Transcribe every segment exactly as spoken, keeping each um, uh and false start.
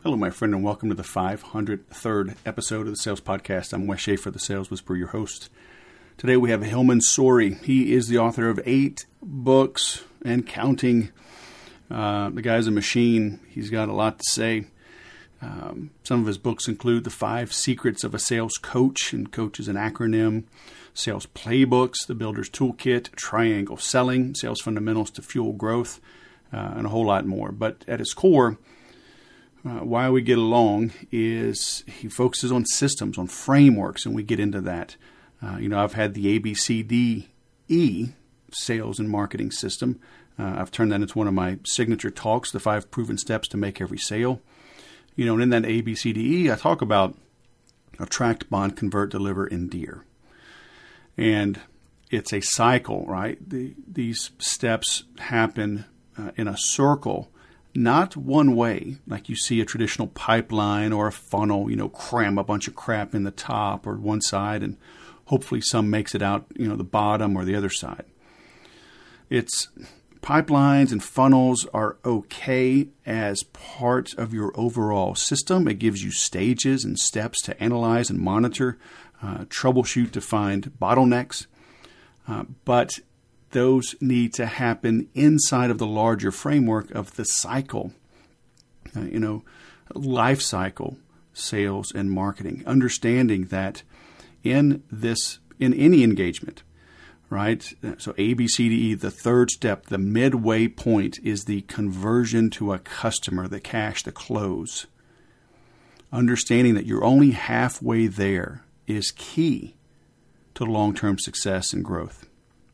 Hello, my friend, and welcome to the five hundred third episode of the Sales Podcast. I'm Wes Schaefer, the Sales Whisperer, your host. Today we have Hillman Sori. He is the author of eight books and counting. Uh, the guy's a machine. He's got a lot to say. Um, some of his books include The Five Secrets of a Sales Coach, and coach is an acronym, Sales Playbooks, The Builder's Toolkit, Triangle Selling, Sales Fundamentals to Fuel Growth, uh, and a whole lot more. But at its core, Uh, why we get along is he focuses on systems, on frameworks, and we get into that. Uh, you know, I've had the A B C D E sales and marketing system. Uh, I've turned that into one of my signature talks, the five proven steps to make every sale. You know, and in that A B C D E, I talk about attract, bond, convert, deliver, endear. And it's a cycle, right? The, these steps happen uh, in a circle. Not one way, like you see a traditional pipeline or a funnel, you know, cram a bunch of crap in the top or one side and hopefully some makes it out, you know, the bottom or the other side. It's pipelines and funnels are okay as part of your overall system. It gives you stages and steps to analyze and monitor, uh, troubleshoot to find bottlenecks. Uh, but those need to happen inside of the larger framework of the cycle, uh, you know, life cycle, sales and marketing. Understanding that in this, in any engagement, right? So A, B, C, D, E, the third step, the midway point is the conversion to a customer, the cash, the close. Understanding that you're only halfway there is key to long-term success and growth.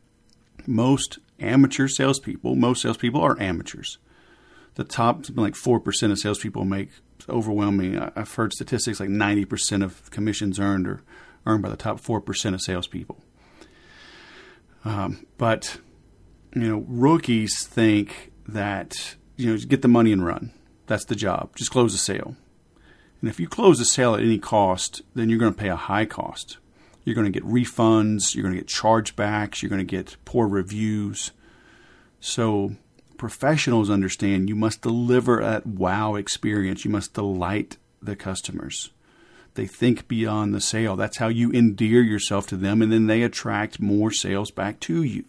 Most amateur salespeople, most salespeople are amateurs. The top, something like four percent of salespeople make overwhelming. I've heard statistics like ninety percent of commissions earned are earned by the top four percent of salespeople. Um, but, you know, rookies think that, you know, just get the money and run. That's the job. Just close the sale. And if you close the sale at any cost, then you're going to pay a high cost. You're going to get refunds, you're going to get chargebacks, you're going to get poor reviews. So professionals understand you must deliver that wow experience. You must delight the customers. They think beyond the sale. That's how you endear yourself to them, and then they attract more sales back to you.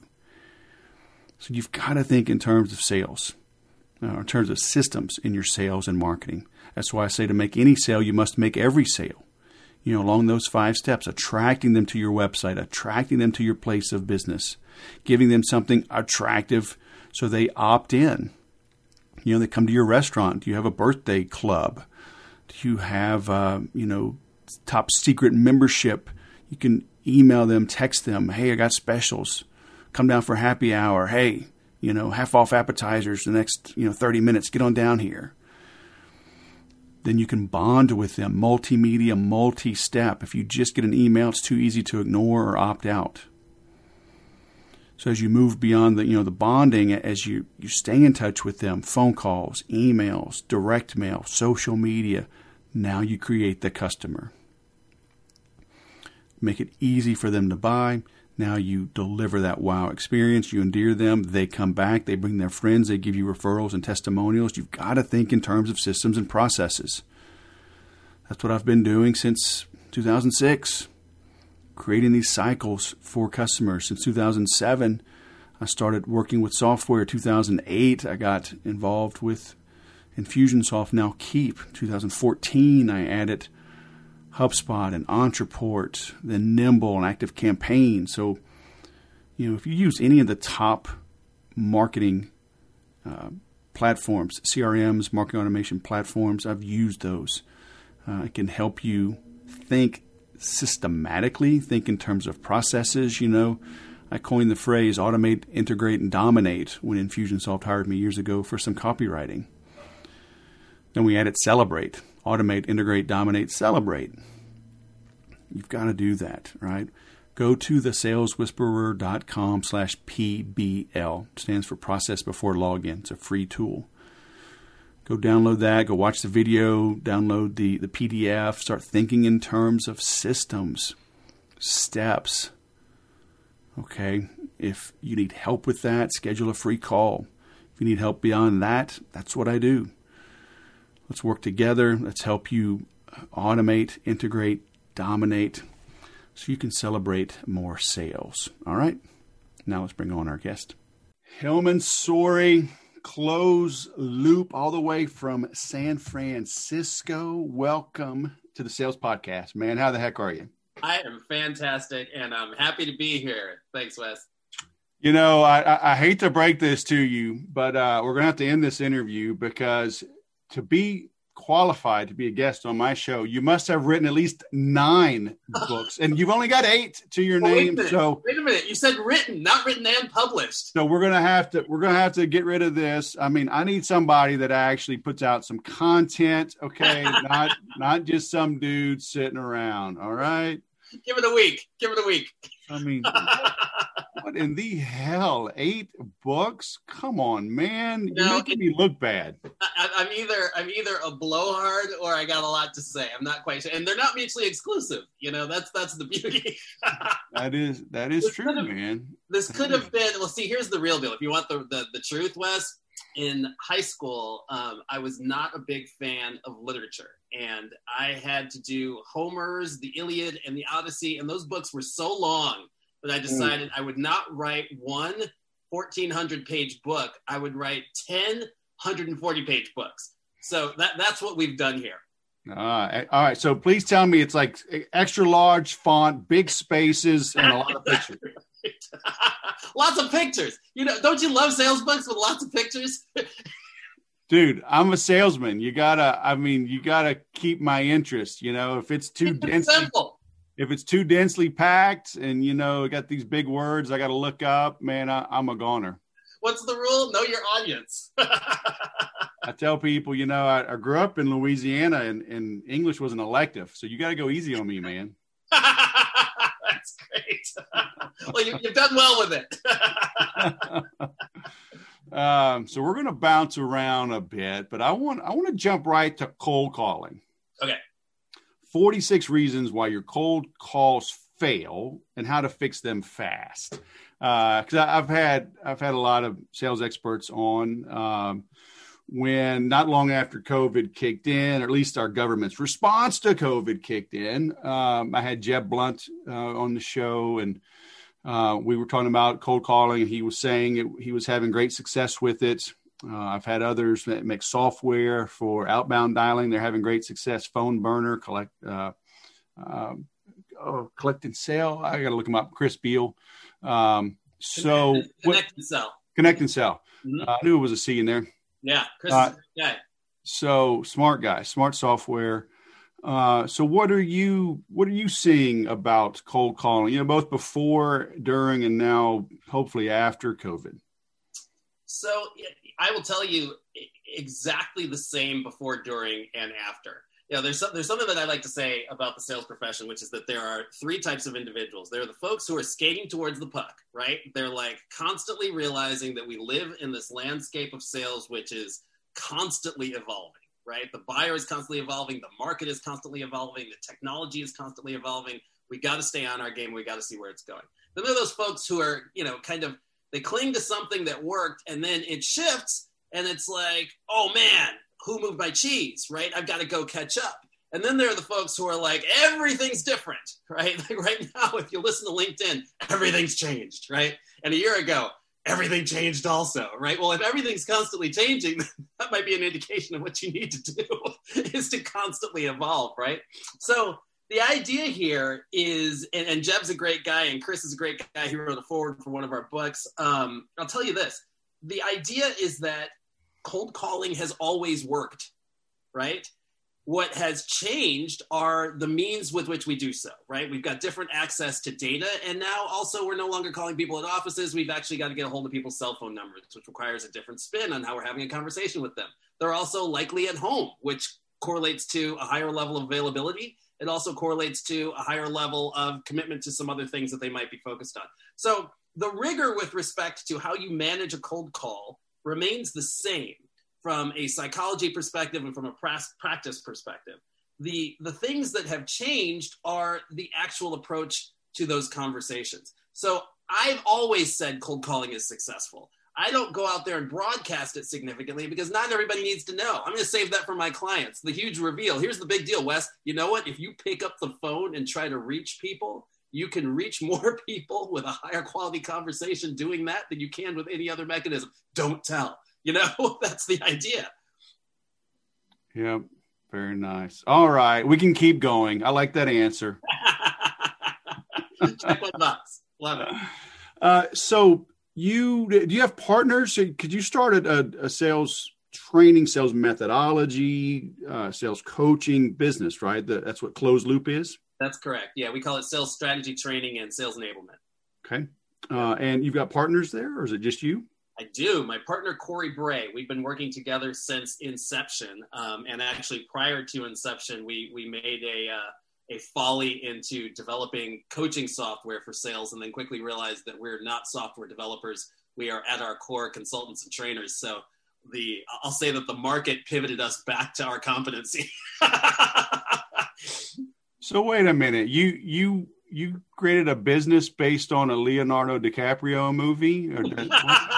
So you've got to think in terms of sales, uh, in terms of systems in your sales and marketing. That's why I say to make any sale, you must make every sale. You know, along those five steps, attracting them to your website, attracting them to your place of business, giving them something attractive so they opt in. You know, they come to your restaurant. Do you have a birthday club? Do you have, uh, you know, top secret membership? You can email them, text them. Hey, I got specials. Come down for happy hour. Hey, you know, half off appetizers the next, you know, thirty minutes. Get on down here. Then you can bond with them, multimedia, multi-step. If you just get an email, it's too easy to ignore or opt out. So as you move beyond the, you know, the bonding, as you, you stay in touch with them, phone calls, emails, direct mail, social media, now you create the customer. Make it easy for them to buy. Now you deliver that wow experience. You endear them. They come back. They bring their friends. They give you referrals and testimonials. You've got to think in terms of systems and processes. That's what I've been doing since two thousand six, creating these cycles for customers. Since two thousand seven, I started working with software. two thousand eight, I got involved with Infusionsoft, now Keap. two thousand fourteen, I added HubSpot and Ontraport, then Nimble and ActiveCampaign. So, you know, if you use any of the top marketing uh, platforms, C R Ms, marketing automation platforms, I've used those. Uh, it can help you think systematically, think in terms of processes. You know, I coined the phrase automate, integrate, and dominate when Infusionsoft hired me years ago for some copywriting. Then we added celebrate. Automate, integrate, dominate, celebrate. You've got to do that, right? Go to thesaleswhisperer.com slash PBL. It stands for Process Before Login. It's a free tool. Go download that. Go watch the video. Download the, the P D F. Start thinking in terms of systems, steps. Okay? If you need help with that, schedule a free call. If you need help beyond that, that's what I do. Let's work together. Let's help you automate, integrate, dominate, so you can celebrate more sales. All right? Now let's bring on our guest. Hillman Saury, close loop all the way from San Francisco. Welcome to the Sales Podcast. Man, how the heck are you? I am fantastic, and I'm happy to be here. Thanks, Wes. You know, I, I, I hate to break this to you, but uh, we're going to have to end this interview because to be qualified to be a guest on my show, you must have written at least nine books, and you've only got eight to your well, name. Wait so wait a minute, you said written, not written and published. So we're gonna have to we're gonna have to get rid of this. I mean, I need somebody that actually puts out some content. Okay, not not just some dude sitting around. All right. Give it a week. Give it a week. I mean, what in the hell? Eight books? Come on, man! You're no, making it, me look bad. I, I'm either I'm either a blowhard or I got a lot to say. I'm not quite sure, and they're not mutually exclusive. You know, that's that's the beauty. that is that is this true, have, man. This could have been. Well, see, here's the real deal. If you want the the, the truth, Wes, in high school, um, I was not a big fan of literature. And I had to do Homer's, the Iliad, and the Odyssey. And those books were so long that I decided mm. I would not write one fourteen hundred page book. I would write ten one hundred forty page books. So that that's what we've done here. All right. All right. So please tell me it's like extra large font, big spaces, and a lot of pictures. Lots of pictures. You know, don't you love sales books with lots of pictures? Dude, I'm a salesman. You gotta, I mean, you gotta keep my interest. You know, if it's too densely, simple. if it's too densely packed, and you know, got these big words, I got to look up. Man, I, I'm a goner. What's the rule? Know your audience. I tell people, you know, I, I grew up in Louisiana, and, and English was an elective, so you got to go easy on me, man. That's great. Well, you, you've done well with it. Um, so we're going to bounce around a bit, but I want I want to jump right to cold calling. Okay. forty-six reasons why your cold calls fail and how to fix them fast. Because uh, I've had I've had a lot of sales experts on um, when not long after COVID kicked in, or at least our government's response to COVID kicked in. Um, I had Jeb Blunt uh, on the show, and Uh, we were talking about cold calling. He was saying it, he was having great success with it. Uh, I've had others that make software for outbound dialing. They're having great success. Phone burner, collect, uh, uh, oh, collect and sell. I got to look him up. Chris Beal. Um, so connect, connect and sell. Connect and sell. Mm-hmm. Uh, I knew it was a C in there. Yeah, Chris uh, is a good guy. So smart guy, smart software. Uh, so what are you, what are you seeing about cold calling, you know, both before, during, and now hopefully after COVID? So I will tell you exactly the same before, during, and after. You know, there's some, there's something that I like to say about the sales profession, which is that there are three types of individuals. There are the folks who are skating towards the puck, right? They're like constantly realizing that we live in this landscape of sales, which is constantly evolving. Right? The buyer is constantly evolving. The market is constantly evolving. The technology is constantly evolving. We got to stay on our game. We got to see where it's going. Then there are those folks who are, you know, kind of, they cling to something that worked and then it shifts and it's like, oh man, who moved my cheese, right? I've got to go catch up. And then there are the folks who are like, everything's different, right? Like right now, if you listen to LinkedIn, everything's changed, right? And a year ago, everything changed also, right? Well, if everything's constantly changing, that might be an indication of what you need to do is to constantly evolve, right? So the idea here is, and, and Jeb's a great guy, and Chris is a great guy. He wrote a foreword for one of our books. Um, I'll tell you this. The idea is that cold calling has always worked, right? What has changed are the means with which we do so, right? We've got different access to data. And now also we're no longer calling people at offices. We've actually got to get a hold of people's cell phone numbers, which requires a different spin on how we're having a conversation with them. They're also likely at home, which correlates to a higher level of availability. It also correlates to a higher level of commitment to some other things that they might be focused on. So the rigor with respect to how you manage a cold call remains the same from a psychology perspective and from a practice perspective. The, the things that have changed are the actual approach to those conversations. So I've always said cold calling is successful. I don't go out there and broadcast it significantly because not everybody needs to know. I'm going to save that for my clients. The huge reveal. Here's the big deal, Wes. You know what? If you pick up the phone and try to reach people, you can reach more people with a higher quality conversation doing that than you can with any other mechanism. Don't tell. You know, that's the idea. Yep. Very nice. All right. We can keep going. I like that answer. Check my box. Love it. Uh, so you, do you have partners? Could you start a, a sales training, sales methodology, uh, sales coaching business, right? The, that's what Closed Loop is? That's correct. Yeah. We call it sales strategy training and sales enablement. Okay. Uh, and you've got partners there, or is it just you? I do. My partner, Corey Bray, we've been working together since inception. Um, and actually prior to inception, we, we made a, uh, a folly into developing coaching software for sales and then quickly realized that we're not software developers. We are at our core consultants and trainers. So the, I'll say that the market pivoted us back to our competency. So wait a minute, you, you, you created a business based on a Leonardo DiCaprio movie? Or Am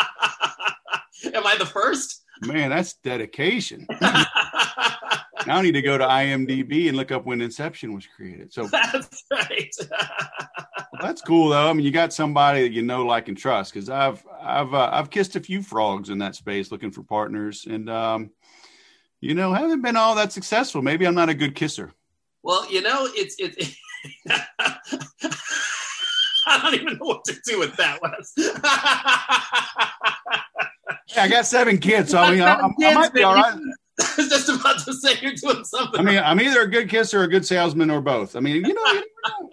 I the first? Man, that's dedication. Now I need to go to I M D B and look up when Inception was created. So that's right. Well, that's cool though. I mean, you got somebody that you know, like, and trust. Because I've I've uh, I've kissed a few frogs in that space looking for partners, and um, you know, haven't been all that successful. Maybe I'm not a good kisser. Well, you know, it's it's. I don't even know what to do with that, Wes. Yeah, I got seven kids, so I mean, I, I might be all right. I was just about to say you're doing something. I mean, I'm either a good kisser or a good salesman or both. I mean, you know, you, know.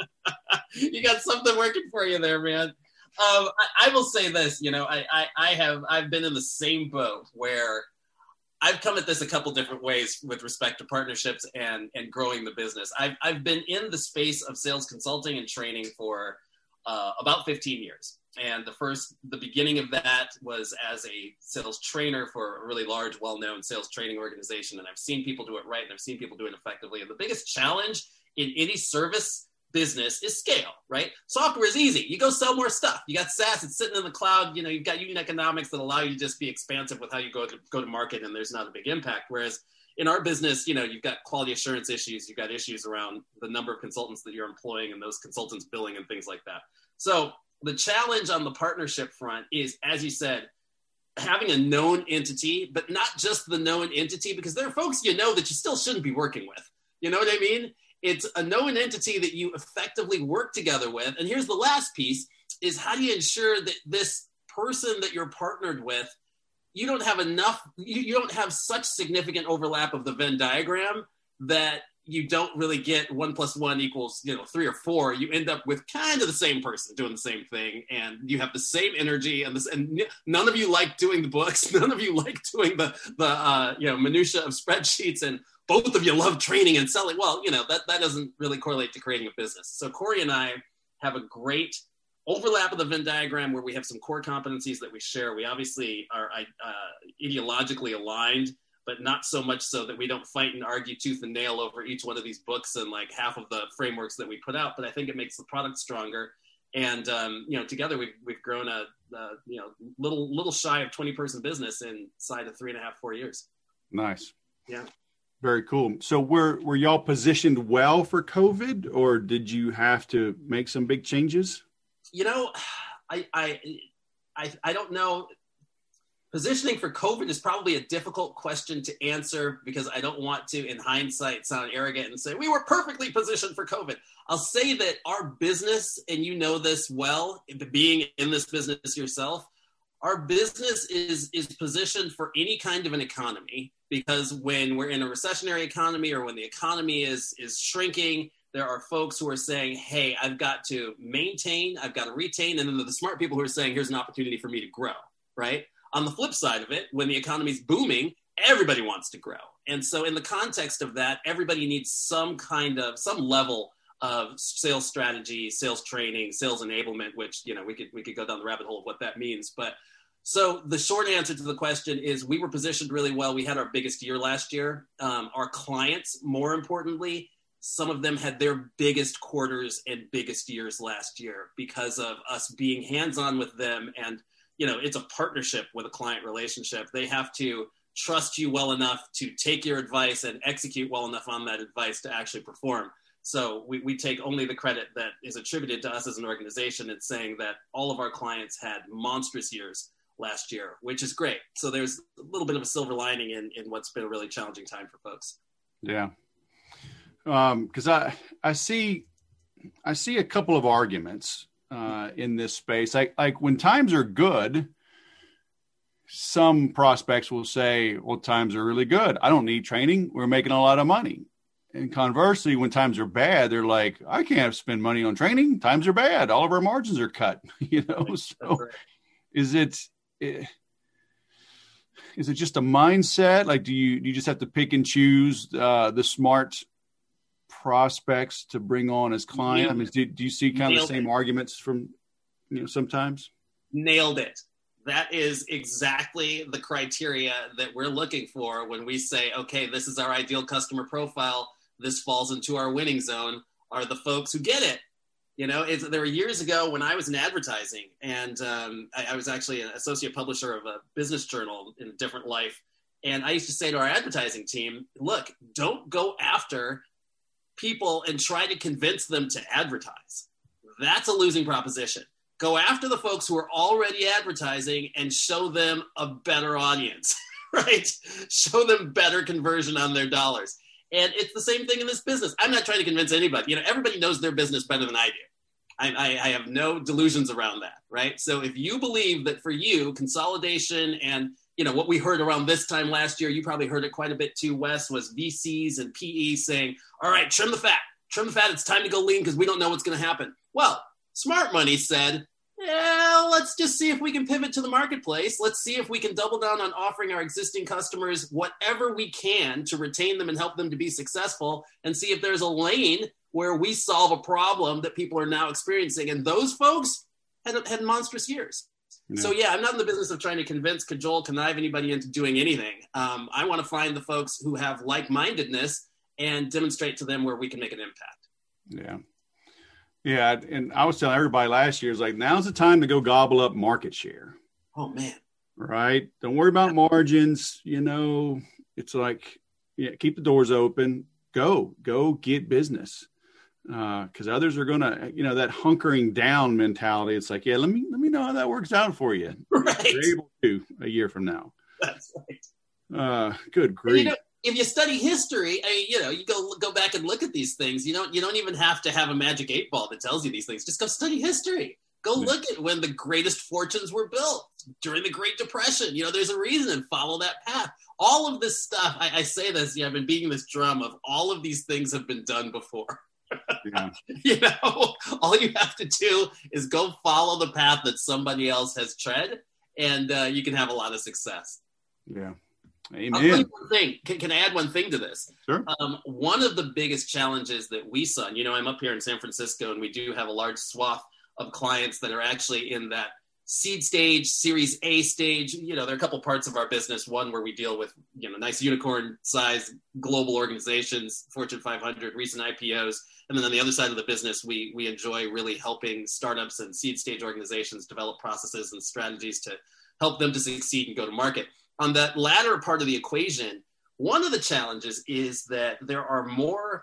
You got something working for you there, man. Um, I, I will say this, you know, I, I, I have, I've been in the same boat where I've come at this a couple different ways with respect to partnerships and, and growing the business. I've, I've been in the space of sales consulting and training for uh, about fifteen years. And the first, the beginning of that was as a sales trainer for a really large, well-known sales training organization. And I've seen people do it right, and I've seen people do it effectively. And the biggest challenge in any service business is scale, right? Software is easy. You go sell more stuff. You got SaaS, it's sitting in the cloud. You know, you've got unit economics that allow you to just be expansive with how you go to go to market, and there's not a big impact. Whereas in our business, you know, you've got quality assurance issues. You've got issues around the number of consultants that you're employing and those consultants billing and things like that. So the challenge on the partnership front is, as you said, having a known entity, but not just the known entity, because there are folks you know that you still shouldn't be working with. You know what I mean? It's a known entity that you effectively work together with. And here's the last piece is, how do you ensure that this person that you're partnered with, you don't have enough, you, you don't have such significant overlap of the Venn diagram that you don't really get one plus one equals, you know, three or four. You end up with kind of the same person doing the same thing, and you have the same energy, and this, and none of you like doing the books. None of you like doing the, the, uh, you know, minutia of spreadsheets, and both of you love training and selling. Well, you know, that, that doesn't really correlate to creating a business. So Corey and I have a great overlap of the Venn diagram where we have some core competencies that we share. We obviously are uh, ideologically aligned, but not so much so that we don't fight and argue tooth and nail over each one of these books and like half of the frameworks that we put out. But I think it makes the product stronger. And, um, you know, together we've, we've grown a, uh, you know, little, little shy of twenty person business inside of three and a half, four years. Nice. Yeah. Very cool. So were, were y'all positioned well for COVID, or did you have to make some big changes? You know, I, I, I, I don't know. Positioning for COVID is probably a difficult question to answer, because I don't want to, in hindsight, sound arrogant and say we were perfectly positioned for COVID. I'll say that our business, and you know this well, being in this business yourself, our business is, is positioned for any kind of an economy, because when we're in a recessionary economy or when the economy is, is shrinking, there are folks who are saying, hey, I've got to maintain, I've got to retain. And then the smart people who are saying, here's an opportunity for me to grow, right? On the flip side of it, when the economy's booming, everybody wants to grow. And so in the context of that, everybody needs some kind of, some level of sales strategy, sales training, sales enablement, which, you know, we could, we could go down the rabbit hole of what that means. But so the short answer to the question is, we were positioned really well. We had our biggest year last year. Um, our clients, more importantly, some of them had their biggest quarters and biggest years last year because of us being hands-on with them and you know, it's a partnership with a client relationship. They have to trust you well enough to take your advice and execute well enough on that advice to actually perform. So we, we take only the credit that is attributed to us as an organization. It's saying that all of our clients had monstrous years last year, which is great. So there's a little bit of a silver lining in, in what's been a really challenging time for folks. Yeah. Um, cause I, I see, I see a couple of arguments uh, in this space. Like, like when times are good, some prospects will say, well, times are really good. I don't need training. We're making a lot of money. And conversely, when times are bad, they're like, I can't spend money on training. Times are bad. All of our margins are cut. You know, so right. is it, is it just a mindset? Like, do you, do you just have to pick and choose uh, the smart prospects to bring on as clients? I mean, do, do you see kind Nailed of the same it. arguments from, you know, sometimes? Nailed it. That is exactly the criteria that we're looking for when we say, okay, this is our ideal customer profile. This falls into our winning zone, are the folks who get it. You know, it's, there were years ago when I was in advertising, and um, I, I was actually an associate publisher of a business journal in a different life. And I used to say to our advertising team, look, don't go after people and try to convince them to advertise. That's a losing proposition. Go after the folks who are already advertising and show them a better audience, right? Show them better conversion on their dollars. And it's the same thing in this business. I'm not trying to convince anybody. You know, everybody knows their business better than I do. I, I, I have no delusions around that, right? So if you believe that for you, consolidation and, you know, what we heard around this time last year, you probably heard it quite a bit too, Wes, was V Cs and P E saying, all right, trim the fat, trim the fat. It's time to go lean because we don't know what's going to happen. Well, smart money said, yeah, let's just see if we can pivot to the marketplace. Let's see if we can double down on offering our existing customers whatever we can to retain them and help them to be successful, and see if there's a lane where we solve a problem that people are now experiencing. And those folks had, had monstrous years. Yeah. So yeah, I'm not in the business of trying to convince, cajole, connive anybody into doing anything. Um, I want to find the folks who have like-mindedness and demonstrate to them where we can make an impact. Yeah. Yeah, and I was telling everybody last year, it's like, now's the time to go gobble up market share. Oh, man. Right? Don't worry about margins. You know, it's like, yeah, keep the doors open. Go. Go get business. Because uh, others are going to, you know, that hunkering down mentality. It's like, yeah, let me let me know how that works out for you. Right. You're able to a year from now. That's right. Uh, good grief. You know, if you study history, I mean, you know, you go go back and look at these things. You don't you don't even have to have a magic eight ball that tells you these things. Just go study history. Go look at when the greatest fortunes were built during the Great Depression. You know, there's a reason, and follow that path. All of this stuff, I, I say this, yeah, I've been beating this drum of all of these things have been done before. Yeah. You know, all you have to do is go follow the path that somebody else has tread, and uh, you can have a lot of success. Yeah. Amen. I'll tell you one thing. Can, can I add one thing to this? Sure. Um, one of the biggest challenges that we saw, and, you know, I'm up here in San Francisco, and we do have a large swath of clients that are actually in that seed stage, Series A stage. You know, there are a couple parts of our business. One where we deal with, you know, nice unicorn-sized global organizations, Fortune five hundred, recent I P Os. And then on the other side of the business, we we enjoy really helping startups and seed stage organizations develop processes and strategies to help them to succeed and go to market. On that latter part of the equation, one of the challenges is that there are more,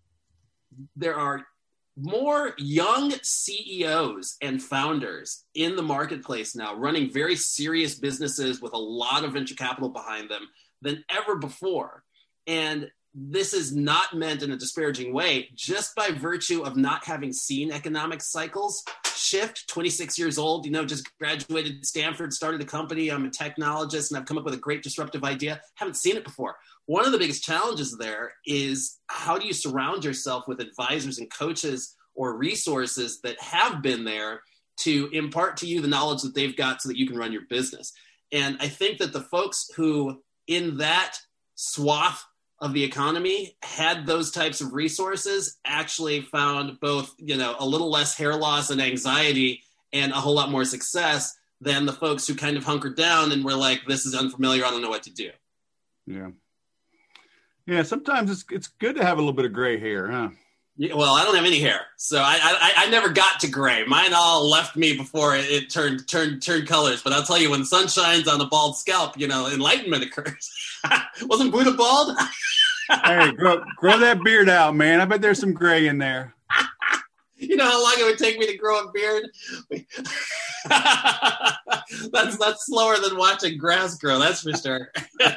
there are more young C E Os and founders in the marketplace now, running very serious businesses with a lot of venture capital behind them than ever before. And this is not meant in a disparaging way, just by virtue of not having seen economic cycles shift. twenty-six years old, you know, just graduated Stanford, started a company. I'm a technologist, and I've come up with a great disruptive idea. Haven't seen it before. One of the biggest challenges there is, how do you surround yourself with advisors and coaches or resources that have been there to impart to you the knowledge that they've got so that you can run your business? And I think that the folks who in that swath of the economy had those types of resources actually found both, you know, a little less hair loss and anxiety and a whole lot more success than the folks who kind of hunkered down and were like, this is unfamiliar, I don't know what to do. Yeah. Yeah. Sometimes it's, it's good to have a little bit of gray hair, huh? Yeah, well, I don't have any hair, so I, I I never got to gray. Mine all left me before it, it turned turned turned colors. But I'll tell you, when the sun shines on a bald scalp, you know, enlightenment occurs. Wasn't Buddha bald? Hey, grow, grow that beard out, man. I bet there's some gray in there. You know how long it would take me to grow a beard? that's that's slower than watching grass grow. That's for sure.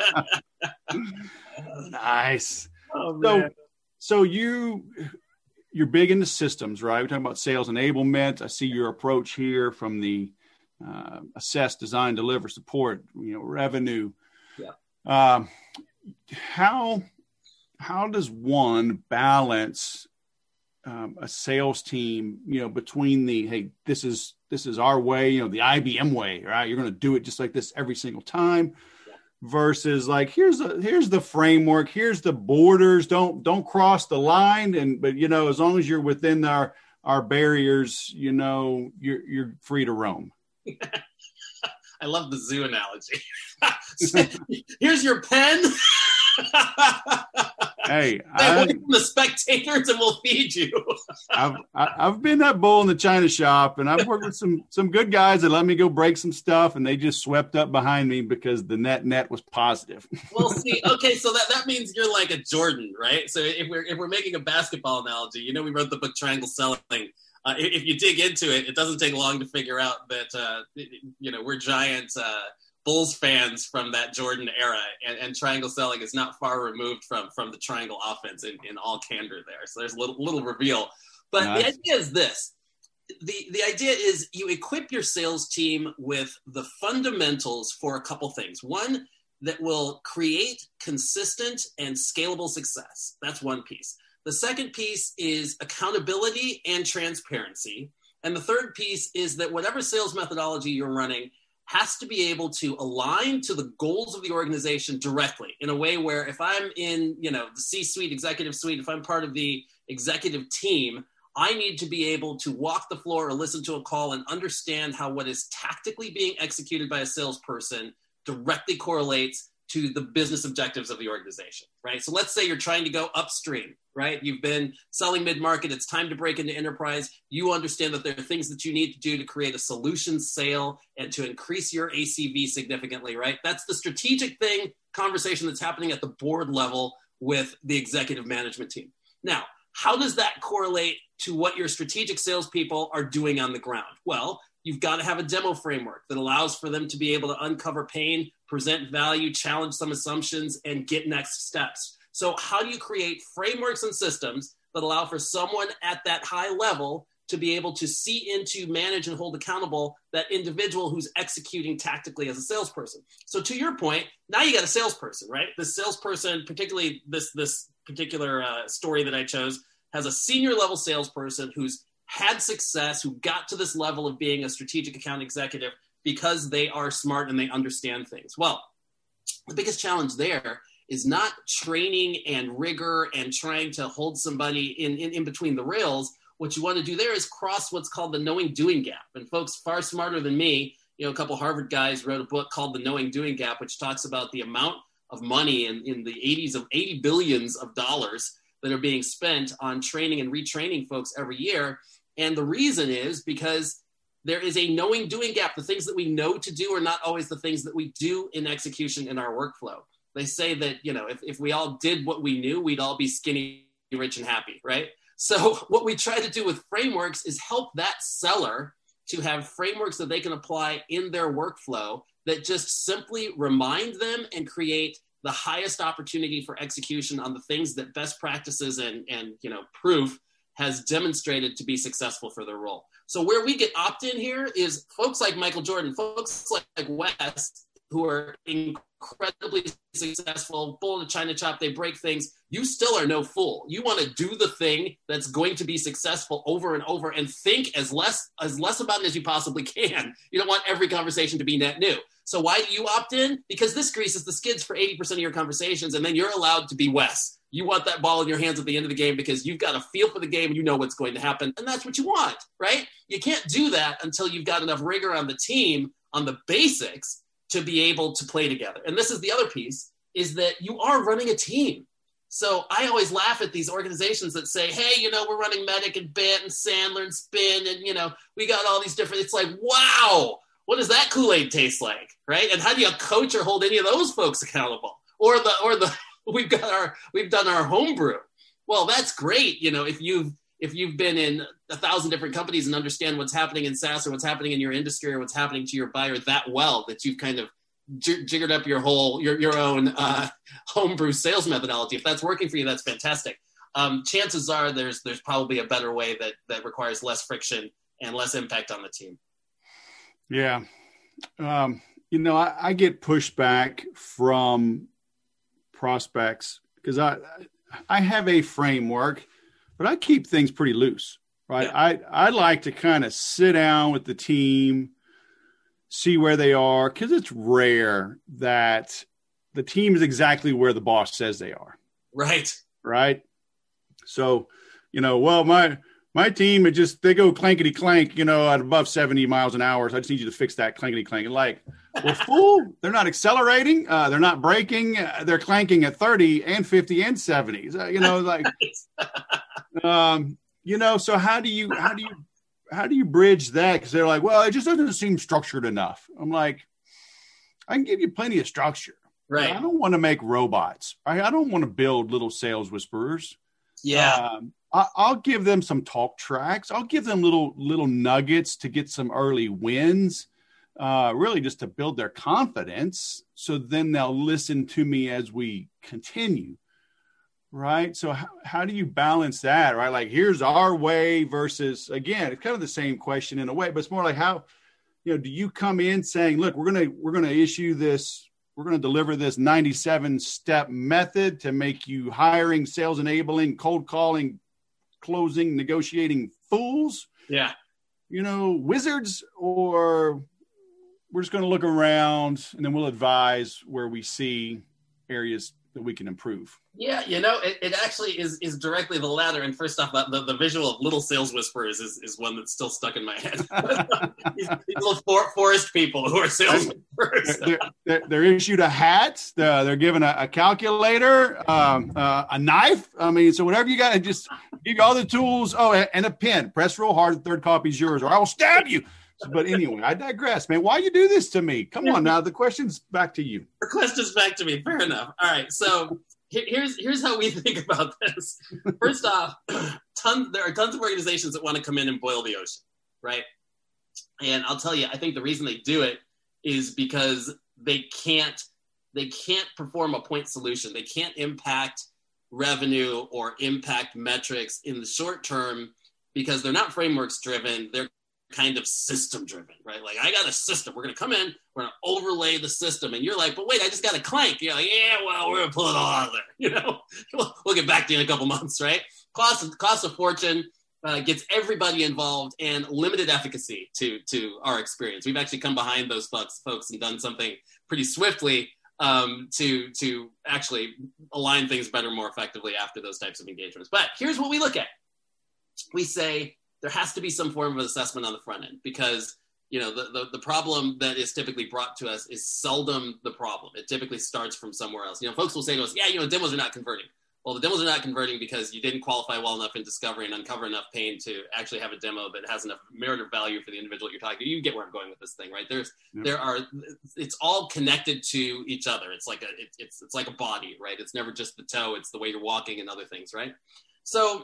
Nice. Oh, man. So, so you. You're big into systems, right? We're talking about sales enablement. I see your approach here from the uh, assess, design, deliver, support, you know, revenue. Yeah. Um, how how does one balance um, a sales team, you know, between the, hey, this is this is our way, you know, the I B M way, right? You're going to do it just like this every single time. Versus like, here's a, here's the framework, here's the borders, don't don't cross the line, and but you know, as long as you're within our our barriers, you know, you're you're free to roam. I love the zoo analogy. Here's your pen. Hey, I, from the spectators, and we'll feed you. I've I've been that bull in the china shop, and I've worked with some some good guys that let me go break some stuff, and they just swept up behind me because the net net was positive. Well, see, okay, so that, that means you're like a Jordan, right? So if we're if we're making a basketball analogy, you know, we wrote the book Triangle Selling. Uh, if, if you dig into it, it doesn't take long to figure out that uh, you know, we're giant uh, Bulls fans from that Jordan era, and, and triangle selling is not far removed from from the triangle offense in, in all candor there. So there's a little, little reveal. But nice. The idea is this. The, the idea is you equip your sales team with the fundamentals for a couple things. One, that will create consistent and scalable success. That's one piece. The second piece is accountability and transparency. And the third piece is that whatever sales methodology you're running has to be able to align to the goals of the organization directly in a way where if I'm in, you know, the C-suite, executive suite, if I'm part of the executive team, I need to be able to walk the floor or listen to a call and understand how what is tactically being executed by a salesperson directly correlates to the business objectives of the organization, right? So let's say you're trying to go upstream, right? You've been selling mid-market. It's time to break into enterprise. You understand that there are things that you need to do to create a solution sale and to increase your A C V significantly, right? That's the strategic thing, conversation that's happening at the board level with the executive management team. Now, how does that correlate to what your strategic salespeople are doing on the ground? Well, you've got to have a demo framework that allows for them to be able to uncover pain, present value, challenge some assumptions, and get next steps. So how do you create frameworks and systems that allow for someone at that high level to be able to see into, manage, and hold accountable that individual who's executing tactically as a salesperson? So to your point, now you got a salesperson, right? The salesperson, particularly this, this particular uh, story that I chose, has a senior level salesperson who's had success, who got to this level of being a strategic account executive because they are smart and they understand things. Well, the biggest challenge there is not training and rigor and trying to hold somebody in, in, in between the rails. What you want to do there is cross what's called the knowing doing gap. And folks far smarter than me, you know, a couple Harvard guys wrote a book called The Knowing Doing Gap, which talks about the amount of money in, in the eighties of eighty billions of dollars that are being spent on training and retraining folks every year. And the reason is because there is a knowing doing gap. The things that we know to do are not always the things that we do in execution in our workflow. They say that, you know, if, if we all did what we knew, we'd all be skinny, rich, and happy, right? So what we try to do with frameworks is help that seller to have frameworks that they can apply in their workflow that just simply remind them and create the highest opportunity for execution on the things that best practices and, and you know, proof has demonstrated to be successful for their role. So where we get opt-in here is folks like Michael Jordan, folks like Wes, who are incredibly successful, bull in the china shop, they break things. You still are no fool. You want to do the thing that's going to be successful over and over and think as less as less about it as you possibly can. You don't want every conversation to be net new. So why do you opt in? Because this greases the skids for eighty percent of your conversations, and then you're allowed to be Wes. You want that ball in your hands at the end of the game because you've got a feel for the game and you know what's going to happen, and that's what you want, right? You can't do that until you've got enough rigor on the team, on the basics, to be able to play together. And this is the other piece, is that you are running a team. So I always laugh at these organizations that say, hey, you know, we're running Medic and Bant and Sandler and Spin, and, you know, we got all these different, it's like, wow, what does that Kool-Aid taste like, right? And how do you coach or hold any of those folks accountable? Or the, or the, we've got our, we've done our homebrew. Well, that's great. You know, if you've, if you've been in a thousand different companies and understand what's happening in SaaS or what's happening in your industry or what's happening to your buyer that well, that you've kind of j- jiggered up your whole, your, your own uh, homebrew sales methodology. If that's working for you, that's fantastic. Um, chances are there's, there's probably a better way that, that requires less friction and less impact on the team. Yeah. Um, you know, I, I get pushback from prospects because I, I have a framework, but I keep things pretty loose, right? Yeah. I, I like to kind of sit down with the team, see where they are, because it's rare that the team is exactly where the boss says they are. Right. Right. So, you know, well, my my team, it just, they go clankety clank, you know, at above seventy miles an hour. So I just need you to fix that clankety clank. And like, well, fool, they're not accelerating. Uh, they're not braking. Uh, they're clanking at thirty and fifty and seventy. So, you know, like, um, you know, so how do you, how do you, how do you bridge that? Because they're like, well, it just doesn't seem structured enough. I'm like, I can give you plenty of structure. Right. I don't want to make robots. I, I don't want to build little sales whisperers. Yeah. Um, I, I'll give them some talk tracks. I'll give them little little nuggets to get some early wins, uh, really just to build their confidence. So then they'll listen to me as we continue. Right. So how, how do you balance that? Right. Like, here's our way versus, again, it's kind of the same question in a way, but it's more like how, you know, do you come in saying, look, we're going to, we're going to issue this, we're going to deliver this ninety-seven step method to make you hiring, sales enabling, cold calling, closing, negotiating fools. Yeah. You know, wizards, or we're just going to look around and then we'll advise where we see areas that we can improve. Yeah, you know, it, it actually is is directly the latter. And first off, the, the visual of little sales whisperers is, is one that's still stuck in my head. these, these little for, forest people who are sales whisperers. they're, they're, they're issued a hat. They're, they're given a, a calculator, um, uh, a knife. I mean, so whatever you got, just give you all the tools. Oh, and a pen. Press real hard. The third copy is yours, or I will stab you. But anyway, I digress, man. Why you do this to me? Come on now. The question's back to you. The question's back to me. Fair enough. All right. So here's here's how we think about this. First off, tons there are tons of organizations that want to come in and boil the ocean, right? And I'll tell you, I think the reason they do it is because they can't they can't perform a point solution. They can't impact revenue or impact metrics in the short term because they're not frameworks driven. They're kind of system driven, right? Like, I got a system. We're going to come in, we're going to overlay the system. And you're like, but wait, I just got a clank. You're like, yeah, well, we're going to pull it all out of there. You know, we'll, we'll get back to you in a couple months, right? Cost, cost of fortune uh, gets everybody involved, and limited efficacy to, to our experience. We've actually come behind those folks, folks and done something pretty swiftly um, to, to actually align things better, more effectively after those types of engagements. But here's what we look at. We say, there has to be some form of assessment on the front end, because, you know, the, the, the problem that is typically brought to us is seldom the problem. It typically starts from somewhere else. You know, folks will say to us, yeah, you know, demos are not converting. Well, the demos are not converting because you didn't qualify well enough in discovery and uncover enough pain to actually have a demo that has enough merit or value for the individual you're talking to. You get where I'm going with this thing, right? There's, yeah. there are, it's all connected to each other. It's like a, it, it's, it's like a body, right? It's never just the toe. It's the way you're walking and other things, right? So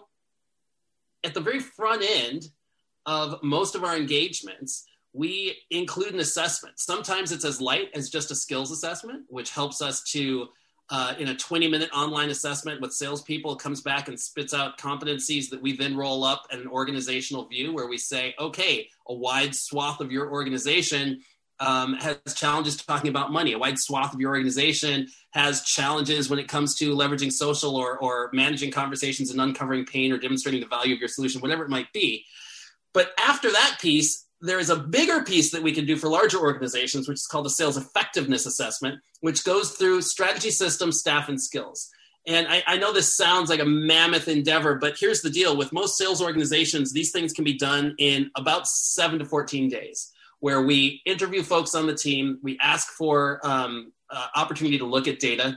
at the very front end of most of our engagements, we include an assessment. Sometimes it's as light as just a skills assessment, which helps us to, uh, in a twenty minute online assessment with salespeople, comes back and spits out competencies that we then roll up in an organizational view where we say, okay, a wide swath of your organization um, has challenges talking about money. A wide swath of your organization has challenges when it comes to leveraging social or, or managing conversations and uncovering pain or demonstrating the value of your solution, whatever it might be. But after that piece, there is a bigger piece that we can do for larger organizations, which is called a sales effectiveness assessment, which goes through strategy, systems, staff, and skills. And I, I know this sounds like a mammoth endeavor, but here's the deal. With most sales organizations, these things can be done in about seven to fourteen days, where we interview folks on the team. We ask for um, uh, opportunity to look at data.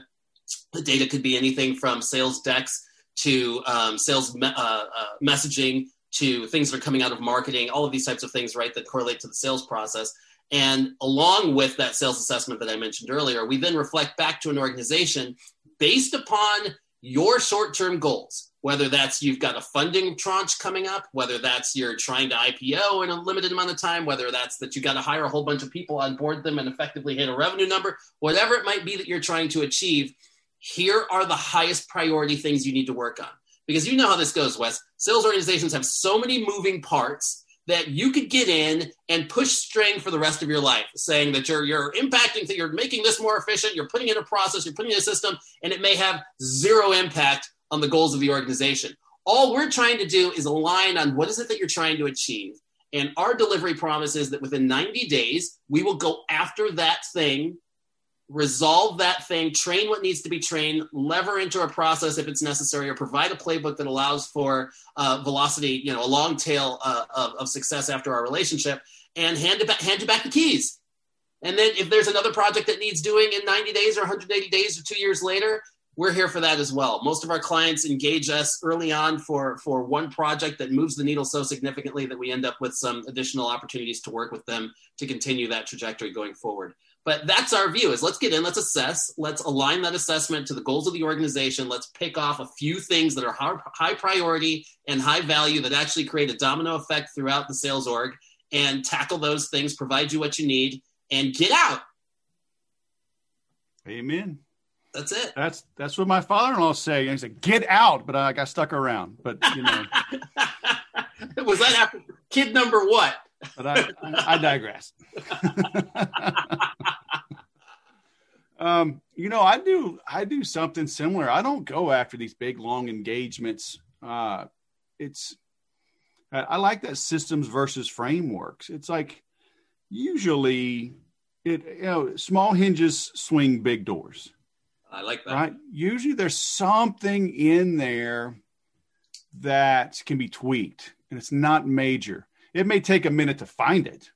The data could be anything from sales decks to um, sales me- uh, uh, messaging to things that are coming out of marketing, all of these types of things, right, that correlate to the sales process. And along with that sales assessment that I mentioned earlier, we then reflect back to an organization based upon your short-term goals, whether that's you've got a funding tranche coming up, whether that's you're trying to I P O in a limited amount of time, whether that's that you got to hire a whole bunch of people, on board them and effectively hit a revenue number, whatever it might be that you're trying to achieve, here are the highest priority things you need to work on. Because you know how this goes, Wes. Sales organizations have so many moving parts that you could get in and push string for the rest of your life, saying that you're you're impacting, that you're making this more efficient, you're putting in a process, you're putting in a system, and it may have zero impact on the goals of the organization. All we're trying to do is align on what is it that you're trying to achieve. And our delivery promise is that within ninety days, we will go after that thing, resolve that thing, train what needs to be trained, lever into a process if it's necessary, or provide a playbook that allows for uh, velocity, you know, a long tail uh, of, of success after our relationship, and hand, it back, hand you back the keys. And then if there's another project that needs doing in ninety days or one hundred eighty days or two years later, we're here for that as well. Most of our clients engage us early on for, for one project that moves the needle so significantly that we end up with some additional opportunities to work with them to continue that trajectory going forward. But that's our view, is let's get in, let's assess, let's align that assessment to the goals of the organization. Let's pick off a few things that are high priority and high value that actually create a domino effect throughout the sales org, and tackle those things, provide you what you need, and get out. Amen. That's it. That's that's what my father-in-law said. He said, "Get out," but I got stuck around. But you know, was that after kid number what? But I, I, I digress. um, you know, I do I do something similar. I don't go after these big long engagements. Uh, it's I, I like that systems versus frameworks. It's like usually it you know small hinges swing big doors. I like that. Right? Usually there's something in there that can be tweaked, and it's not major. It may take a minute to find it,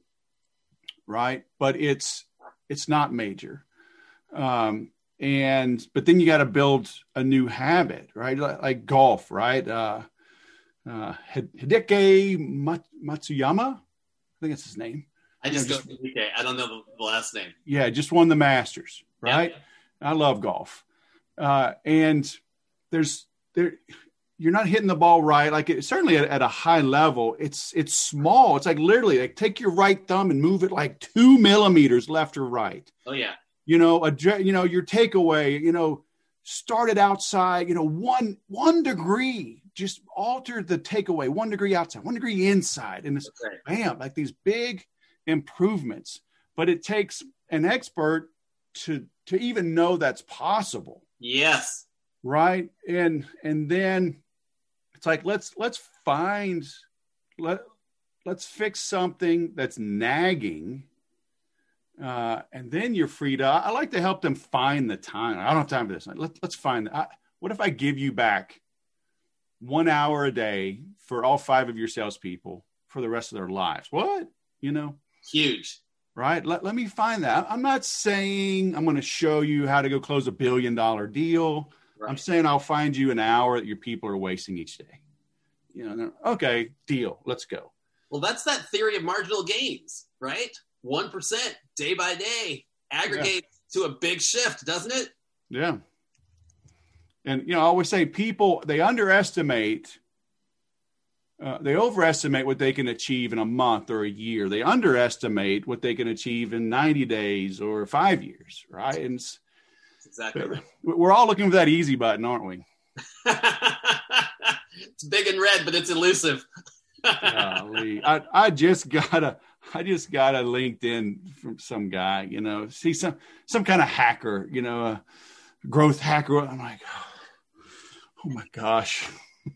right? But it's it's not major. Um, and but then you got to build a new habit, right? Like, like golf, right? Uh, uh, Hideki Matsuyama, I think that's his name. I just you go know, just, Hideki. I don't know the last name. Yeah, just won the Masters, right? Yeah. I love golf. Uh, and there's there, you're not hitting the ball right. Like it, certainly at, at a high level, it's, it's small. It's like literally like take your right thumb and move it like two millimeters left or right. Oh yeah. You know, a, you know, your takeaway, you know, started outside, you know, one, one degree, just alter the takeaway, one degree outside, one degree inside. And it's right. Bam, like these big improvements, but it takes an expert to, to even know that's possible. Yes. Right. And, and then it's like, let's, let's find, let, let's fix something that's nagging. Uh, and then you're free to, I like to help them find the time. I don't have time for this. Let, let's find, I, what if I give you back one hour a day for all five of your salespeople for the rest of their lives? What? You know, huge. Right. Let, let me find that. I'm not saying I'm going to show you how to go close a billion dollar deal. Right. I'm saying I'll find you an hour that your people are wasting each day. You know, okay, deal. Let's go. Well, that's that theory of marginal gains, right? one percent day by day aggregate yeah. to a big shift, doesn't it? Yeah. And, you know, I always say people, they underestimate Uh, they overestimate what they can achieve in a month or a year. They underestimate what they can achieve in ninety days or five years, right? And it's, exactly right. We're all looking for that easy button, aren't we? It's big and red, but it's elusive. Golly. I, I just got a, I just got a LinkedIn from some guy, you know, see some, some kind of hacker, you know, a growth hacker. I'm like, oh my gosh.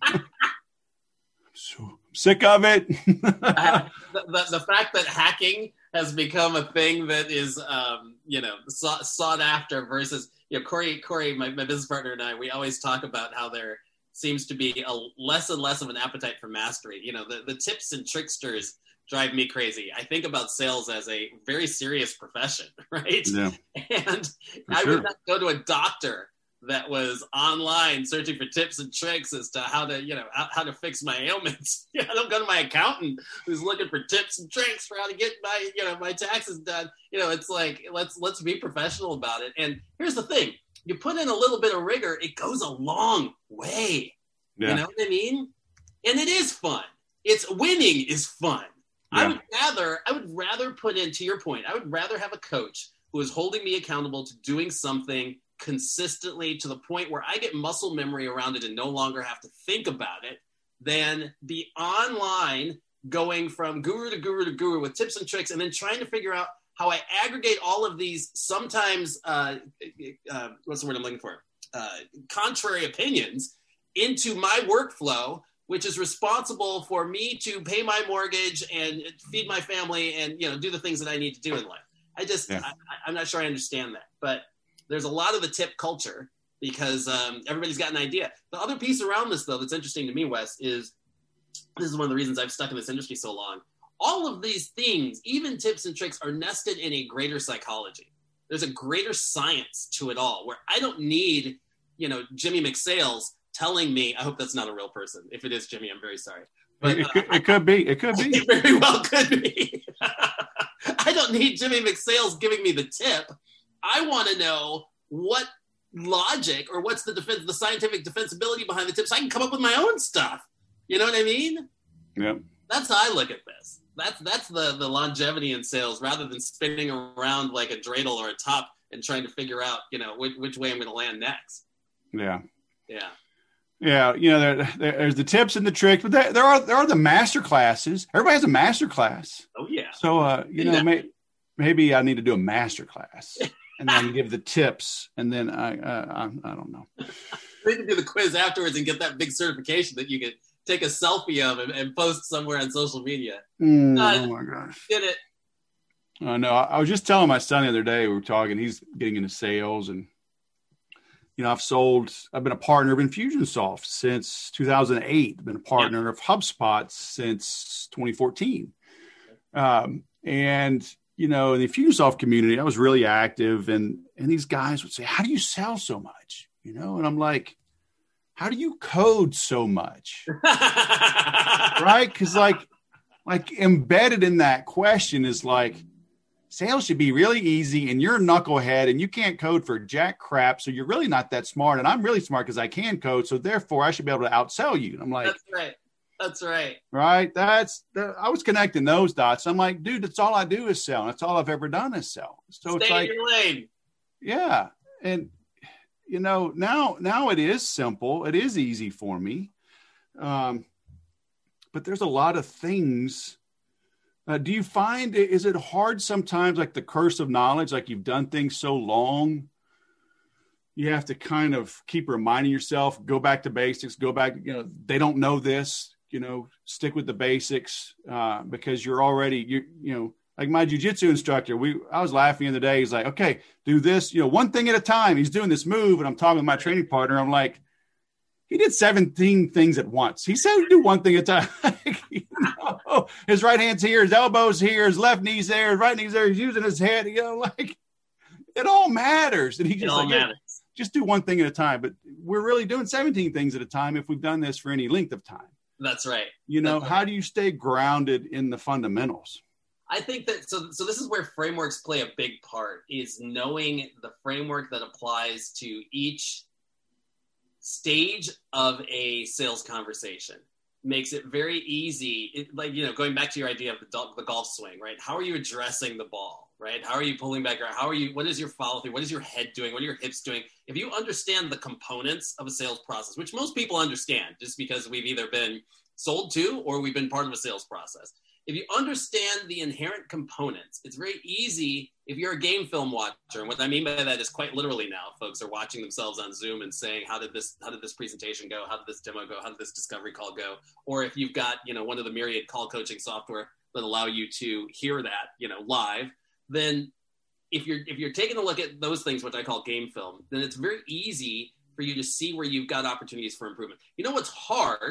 So I'm sick of it. the, the, the fact that hacking has become a thing that is, um, you know, sought, sought after versus, you know, Corey, Corey, my, my business partner and I, we always talk about how there seems to be a less and less of an appetite for mastery. You know, the, the tips and tricksters drive me crazy. I think about sales as a very serious profession, right? Yeah. And For I sure. would not go to a doctor that was online searching for tips and tricks as to how to, you know, how, how to fix my ailments. I don't go to my accountant who's looking for tips and tricks for how to get my, you know, my taxes done. You know, it's like, let's, let's be professional about it. And here's the thing, you put in a little bit of rigor, it goes a long way. Yeah. You know what I mean? And it is fun. It's winning is fun. Yeah. I would rather, I would rather put in, to your point, I would rather have a coach who is holding me accountable to doing something consistently to the point where I get muscle memory around it and no longer have to think about it than be online going from guru to guru to guru with tips and tricks and then trying to figure out how I aggregate all of these sometimes, uh, uh, what's the word I'm looking for? Uh, contrary opinions into my workflow, which is responsible for me to pay my mortgage and feed my family and, you know, do the things that I need to do in life. I just, Yeah. I, I'm not sure I understand that, but there's a lot of the tip culture because um, everybody's got an idea. The other piece around this, though, that's interesting to me, Wes, is this is one of the reasons I've stuck in this industry so long. All of these things, even tips and tricks, are nested in a greater psychology. There's a greater science to it all, where I don't need, you know, Jimmy McSales telling me, I hope that's not a real person. If it is Jimmy, I'm very sorry. But it, uh, could, it could be. It could be. it very well could be. I don't need Jimmy McSales giving me the tip. I want to know what logic or what's the defense, the scientific defensibility behind the tips. I can come up with my own stuff. You know what I mean? Yeah. That's how I look at this. That's that's the the longevity in sales, rather than spinning around like a dreidel or a top and trying to figure out, you know, which, which way I'm going to land next. Yeah. Yeah. Yeah, you know, there, there, there's the tips and the tricks, but there, there are there are the master classes. Everybody has a master class. Oh yeah. So, uh, you know, may, maybe I need to do a master class and then give the tips, and then I, uh, I, I don't know. We can do the quiz afterwards and get that big certification that you can take a selfie of and, and post somewhere on social media. Mm, Uh, oh my gosh! Did it? I know. I, I was just telling my son the other day. We were talking. He's getting into sales, and you know, I've sold. I've been a partner of Infusionsoft since two thousand eight. I've been a partner yeah. of HubSpot since twenty fourteen. Um, and you know, in the Infusionsoft community, I was really active, and and these guys would say, "How do you sell so much?" You know, and I'm like, "How do you code so much?" Right? Because like, like embedded in that question is like, sales should be really easy, and you're a knucklehead, and you can't code for jack crap, so you're really not that smart, and I'm really smart because I can code, so therefore I should be able to outsell you. And I'm like, that's right. That's right. Right? That's that, I was connecting those dots. I'm like, dude, that's all I do is sell. And that's all I've ever done is sell. So Stay it's like, in your lane. Yeah. And, you know, now, now it is simple. It is easy for me. Um, but there's a lot of things. Uh, do you find, is it hard sometimes, like the curse of knowledge, like you've done things so long, you have to kind of keep reminding yourself, go back to basics, go back, you know, they don't know this, you know, stick with the basics uh, because you're already, you you know, like my jujitsu instructor, we, I was laughing the other day. He's like, okay, do this, you know, one thing at a time. He's doing this move. And I'm talking with my training partner. I'm like, he did seventeen things at once. He said do one thing at a time. You know, his right hand's here, his elbow's here, his left knee's there, his right knee's there. He's using his head, you know, like it all matters. And he just it all like, matters. Yeah, just do one thing at a time. But we're really doing seventeen things at a time if we've done this for any length of time. That's right. You know, That's how right. do you stay grounded in the fundamentals? I think that, so, so this is where frameworks play a big part, is knowing the framework that applies to each stage of a sales conversation. Makes it very easy. It, like, you know, going back to your idea of the, the golf swing, right? How are you addressing the ball, right? How are you pulling back? How are you, what is your follow through? What is your head doing? What are your hips doing? If you understand the components of a sales process, which most people understand just because we've either been sold to or we've been part of a sales process. If you understand the inherent components, it's very easy if you're a game film watcher. And what I mean by that is quite literally now, folks are watching themselves on Zoom and saying, how did this, how did this presentation go? How did this demo go? How did this discovery call go? Or if you've got, you know, one of the myriad call coaching software that allow you to hear that, you know, live, then if you're, if you're taking a look at those things, which I call game film, then it's very easy for you to see where you've got opportunities for improvement. You know, what's hard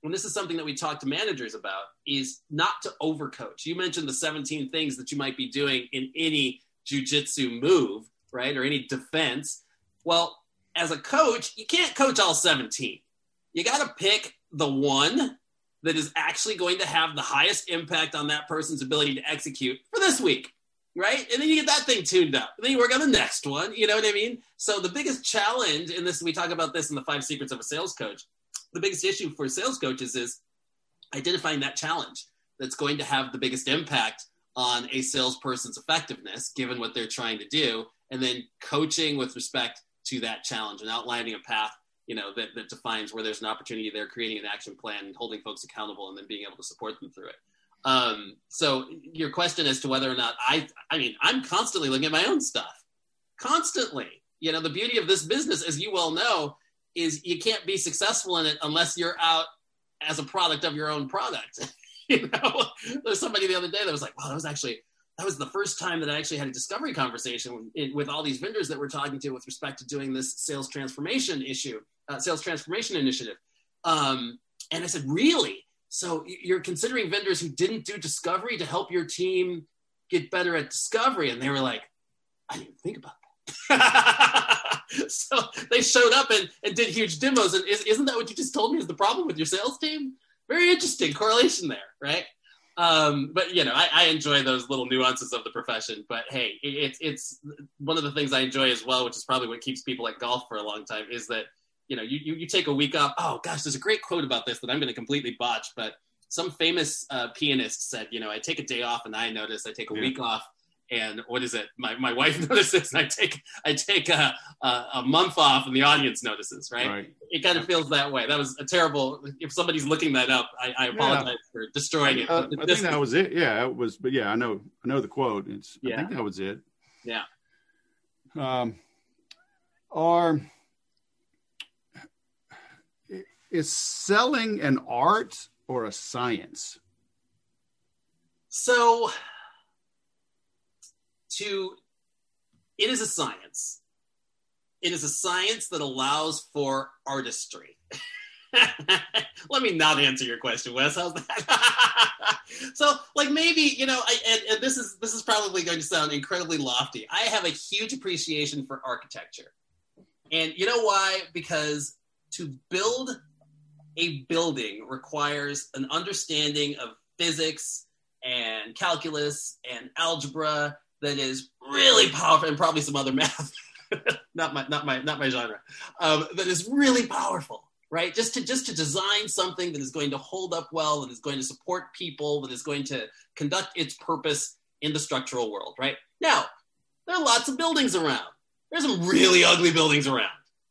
and this is something that we talk to managers about, is not to overcoach. You mentioned the seventeen things that you might be doing in any jujitsu move, right? Or any defense. Well, as a coach, you can't coach all seventeen. You got to pick the one that is actually going to have the highest impact on that person's ability to execute for this week, right? And then you get that thing tuned up. And then you work on the next one, you know what I mean? So the biggest challenge in this, we talk about this in the five secrets of a sales coach, the biggest issue for sales coaches is identifying that challenge that's going to have the biggest impact on a salesperson's effectiveness, given what they're trying to do, and then coaching with respect to that challenge and outlining a path, you know, that, that defines where there's an opportunity there, creating an action plan, and holding folks accountable, and then being able to support them through it. Um, so your question as to whether or not I, I mean, I'm constantly looking at my own stuff, constantly. You know, the beauty of this business, as you well know, is you can't be successful in it unless you're out as a product of your own product. You know, there's somebody the other day that was like, wow, that was actually, that was the first time that I actually had a discovery conversation with, with all these vendors that we're talking to with respect to doing this sales transformation issue, uh, sales transformation initiative. Um, and I said, really? So you're considering vendors who didn't do discovery to help your team get better at discovery? And they were like, I didn't think about that. So they showed up and, and did huge demos. And is, isn't that what you just told me is the problem with your sales team? Very interesting correlation there, right? Um, but, you know, I, I enjoy those little nuances of the profession. But, hey, it, it's it's one of the things I enjoy as well, which is probably what keeps people at golf for a long time, is that, you know, you, you, you take a week off. Oh, gosh, there's a great quote about this that I'm going to completely botch. But some famous uh, pianist said, you know, I take a day off and I notice, I take a yeah. week off. And what is it? My my wife notices, and I take I take a, a, a month off, and the audience notices. Right? right? It kind of feels that way. That was a terrible. If somebody's looking that up, I, I apologize yeah. for destroying it. Uh, I think that was it. Yeah, it was. But yeah, I know I know the quote. It's. Yeah. I think that was it. Yeah. Um. Are is selling an art or a science? So. To, it is a science. It is a science that allows for artistry. Let me not answer your question, Wes. How's that? So, like, maybe, you know, I, and, and this is this is probably going to sound incredibly lofty. I have a huge appreciation for architecture. And you know why? Because to build a building requires an understanding of physics and calculus and algebra that is really powerful, and probably some other math, not my, not my, not my genre, um, that is really powerful, right? Just to, just to design something that is going to hold up well, that is going to support people, that is going to conduct its purpose in the structural world, right? Now, there are lots of buildings around. There's some really ugly buildings around.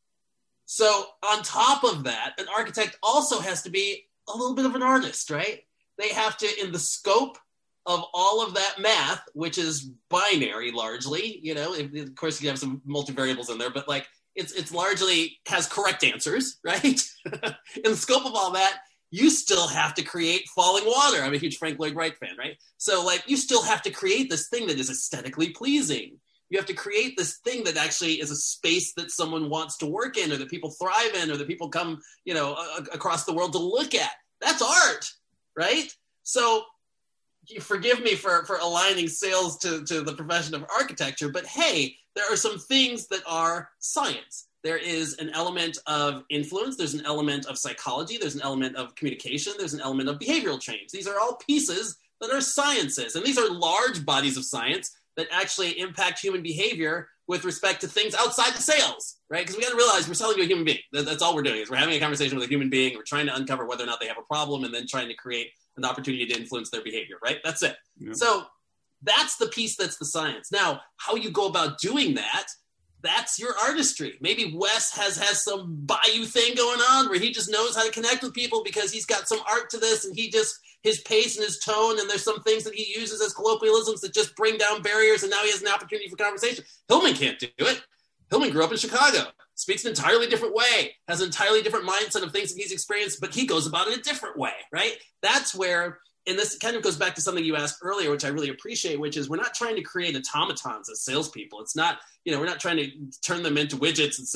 So on top of that, an architect also has to be a little bit of an artist, right? They have to, in the scope of all of that math, which is binary largely, you know, if, of course you have some multivariables in there, but like it's it's largely has correct answers, right? In the scope of all that, you still have to create falling water. I'm a huge Frank Lloyd Wright fan, right? So like you still have to create this thing that is aesthetically pleasing. You have to create this thing that actually is a space that someone wants to work in, or that people thrive in, or that people come, you know, a- across the world to look at. That's art, right? So you forgive me for, for aligning sales to, to the profession of architecture, but hey, there are some things that are science. There is an element of influence. There's an element of psychology. There's an element of communication. There's an element of behavioral change. These are all pieces that are sciences. And these are large bodies of science that actually impact human behavior with respect to things outside the sales, right? Because we got to realize we're selling to a human being. That's all we're doing is we're having a conversation with a human being. We're trying to uncover whether or not they have a problem, and then trying to create an opportunity to influence their behavior, right? That's it. Yeah. So that's the piece that's the science. Now, how you go about doing that, that's your artistry. Maybe Wes has, has some Bayou thing going on where he just knows how to connect with people because he's got some art to this, and he just, his pace and his tone, and there's some things that he uses as colloquialisms that just bring down barriers, and now he has an opportunity for conversation. Hillman can't do it. Hillman grew up in Chicago, speaks an entirely different way, has an entirely different mindset of things that he's experienced, but he goes about it a different way, right? That's where, and this kind of goes back to something you asked earlier, which I really appreciate, which is we're not trying to create automatons as salespeople. It's not, you know, we're not trying to turn them into widgets and say,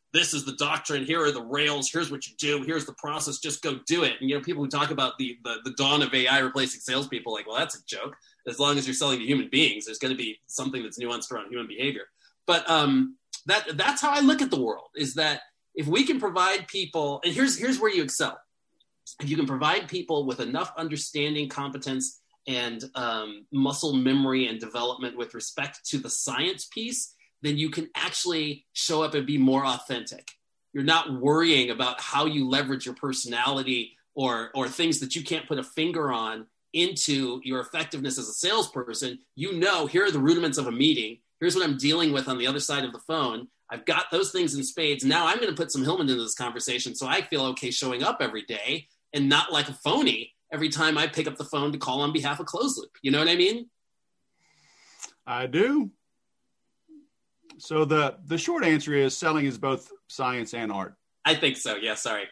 this is the doctrine. Here are the rails. Here's what you do. Here's the process. Just go do it. And, you know, people who talk about the, the, the dawn of A I replacing salespeople, like, well, that's a joke. As long as you're selling to human beings, there's going to be something that's nuanced around human behavior. But um, that that's how I look at the world, is that if we can provide people, and here's here's where you excel. If you can provide people with enough understanding, competence, and um, muscle memory and development with respect to the science piece, then you can actually show up and be more authentic. You're not worrying about how you leverage your personality or or things that you can't put a finger on into your effectiveness as a salesperson. You know, here are the rudiments of a meeting. Here's what I'm dealing with on the other side of the phone. I've got those things in spades. Now I'm going to put some Hillman into this conversation so I feel okay showing up every day and not like a phony every time I pick up the phone to call on behalf of Closed Loop. You know what I mean? I do. So the, the short answer is selling is both science and art. I think so. Yeah, sorry.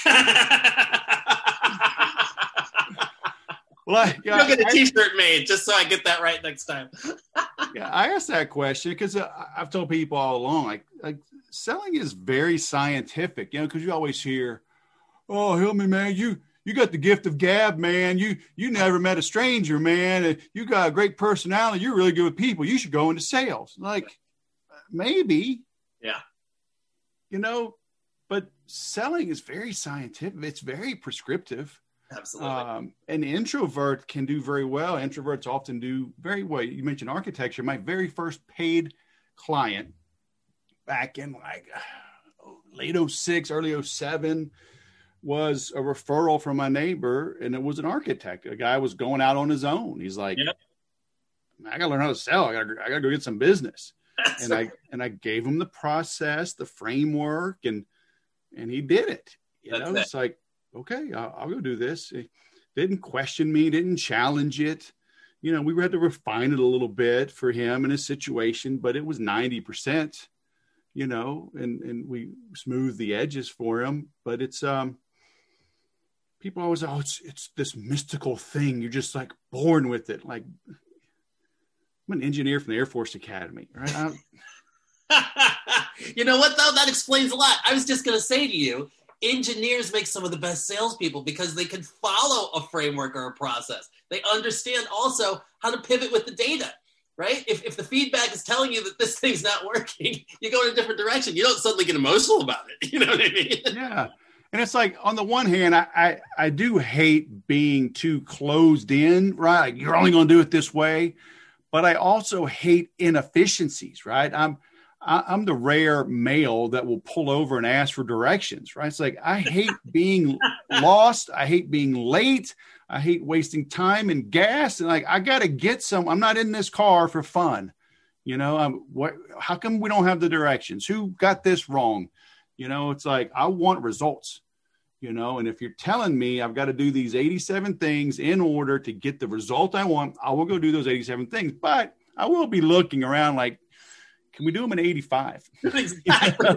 Well, I, yeah, You'll get a I, T-shirt made just so I get that right next time. yeah, I asked that question because uh, I've told people all along, like, like selling is very scientific, you know, because you always hear, "Oh, Hillman, man, you you got the gift of gab, man. You you never met a stranger, man. And you got a great personality. You're really good with people. You should go into sales." Like, maybe, yeah, you know, but selling is very scientific. It's very prescriptive. Absolutely. Um, an introvert can do very well. Introverts often do very well. You mentioned architecture. My very first paid client back in like late oh six, early oh seven was a referral from my neighbor, and it was an architect. A guy was going out on his own. He's like, yep. I got to learn how to sell. I got to I got to go get some business. That's and right. I and I gave him the process, the framework, and and he did it. You That's know, it. It's like, okay, I'll, I'll go do this. He didn't question me, didn't challenge it. You know, we had to refine it a little bit for him and his situation, but it was ninety percent, you know, and, and we smoothed the edges for him. But it's, um, people always, oh, it's, it's this mystical thing. You're just like born with it. Like, I'm an engineer from the Air Force Academy, right? You know what, though? That explains a lot. I was just going to say to you, engineers make some of the best salespeople because they can follow a framework or a process. They understand also how to pivot with the data, right? If, if the feedback is telling you that this thing's not working, you go in a different direction. You don't suddenly get emotional about it. You know what I mean? Yeah. And it's like, on the one hand, I, I, I do hate being too closed in, right? Like, you're only going to do it this way. But I also hate inefficiencies, right? I'm, I'm the rare male that will pull over and ask for directions, right? It's like, I hate being lost. I hate being late. I hate wasting time and gas. And like, I got to get some, I'm not in this car for fun. You know, I'm what, how come we don't have the directions? Who got this wrong? You know, it's like, I want results, you know, and if you're telling me I've got to do these eighty-seven things in order to get the result I want, I will go do those eighty-seven things, but I will be looking around like, can we do them in eighty-five? Exactly.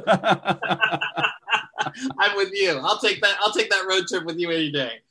I'm with you. I'll take that. I'll take that road trip with you any day.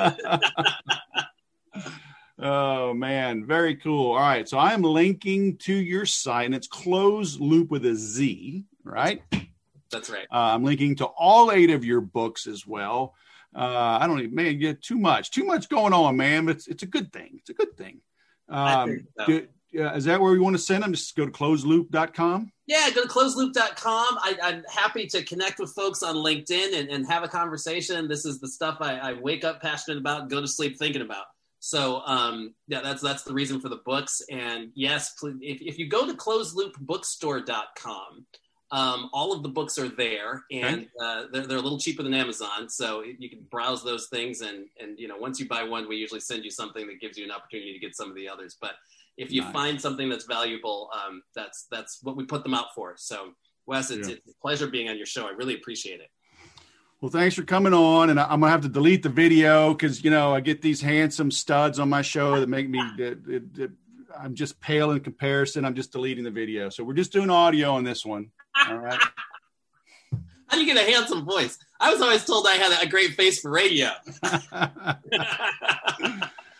Oh man, very cool. All right, so I'm linking to your site, and it's Closed Loop with a Z, right? That's right. Uh, I'm linking to all eight of your books as well. Uh, I don't even, man, you too much, too much going on, man. But it's it's a good thing. It's a good thing. Um, I think so. do, Uh, is that where we want to send them? Just go to closed loop dot com? Yeah, go to closed loop dot com. I, I'm happy to connect with folks on LinkedIn and, and have a conversation. This is the stuff I, I wake up passionate about and go to sleep thinking about. So, um, yeah, that's that's the reason for the books. And yes, please, if, if you go to closed loop bookstore dot com, um, all of the books are there, and uh, they're, they're a little cheaper than Amazon. So you can browse those things. And, and, you know, once you buy one, we usually send you something that gives you an opportunity to get some of the others. But if you nice. find something that's valuable, um, that's that's what we put them out for. So, Wes, it's, yeah. it's a pleasure being on your show. I really appreciate it. Well, thanks for coming on. And I'm going to have to delete the video because, you know, I get these handsome studs on my show that make me, it, it, it, I'm just pale in comparison. I'm just deleting the video. So we're just doing audio on this one. All right. How do you get a handsome voice? I was always told I had a great face for radio.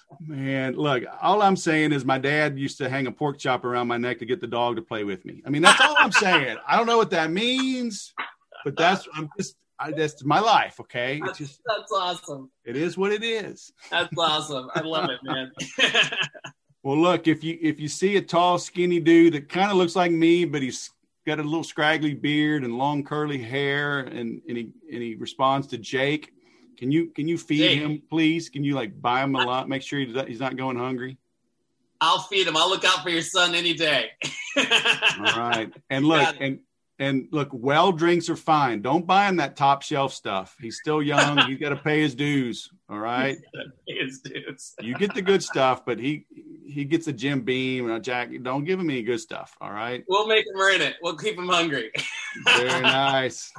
Man, look, all I'm saying is my dad used to hang a pork chop around my neck to get the dog to play with me. I mean, that's all I'm saying. I don't know what that means, but that's, I'm just, I, that's my life. Okay. That's, it's just, that's awesome. It is what it is. That's awesome. I love it, man. Well, look, if you, if you see a tall, skinny dude that kind of looks like me, but he's got a little scraggly beard and long curly hair, and, and he, and he responds to Jake, Can you can you feed Jake. him, please? Can you like buy him a lot? Make sure he's not going hungry. I'll feed him. I'll look out for your son any day. All right. And look, and and look, well drinks are fine. Don't buy him that top shelf stuff. He's still young. He's got to pay his dues. All right. Pay his dues. You get the good stuff, but he he gets a Jim Beam and a Jack. Don't give him any good stuff. All right. We'll make him earn it. We'll keep him hungry. Very nice.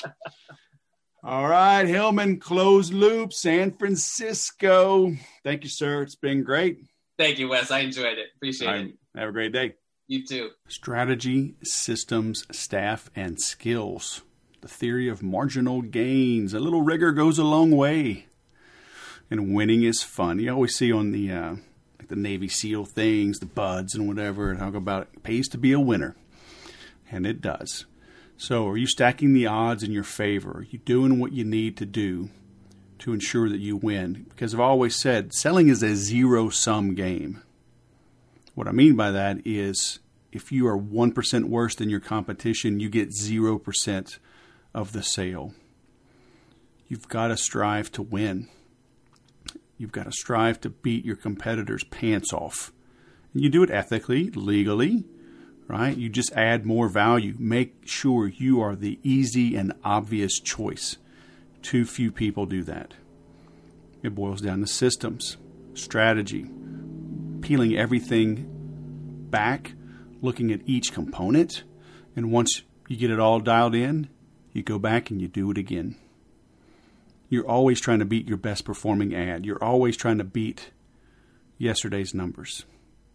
All right, Hillman, Closed Loop, San Francisco. Thank you, sir. It's been great. Thank you, Wes. I enjoyed it. Appreciate right. it. Have a great day. You too. Strategy, systems, staff, and skills. The theory of marginal gains. A little rigor goes a long way. And winning is fun. You always see on the uh, like the Navy SEAL things, the buds and whatever, and talk about it pays to be a winner. And it does. So are you stacking the odds in your favor? Are you doing what you need to do to ensure that you win? Because I've always said selling is a zero-sum game. What I mean by that is if you are one percent worse than your competition, you get zero percent of the sale. You've got to strive to win. You've got to strive to beat your competitors' pants off. And you do it ethically, legally, right? You just add more value. Make sure you are the easy and obvious choice. Too few people do that. It boils down to systems, strategy, peeling everything back, looking at each component. And once you get it all dialed in, you go back and you do it again. You're always trying to beat your best performing ad. You're always trying to beat yesterday's numbers.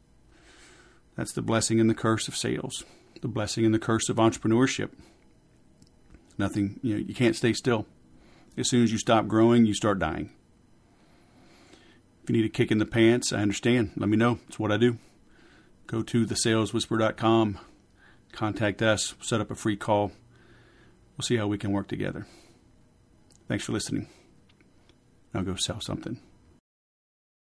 That's the blessing and the curse of sales, the blessing and the curse of entrepreneurship. Nothing, you know, you can't stay still. As soon as you stop growing, you start dying. If you need a kick in the pants, I understand. Let me know. It's what I do. Go to the sales whisperer dot com, contact us, set up a free call. We'll see how we can work together. Thanks for listening. Now go sell something.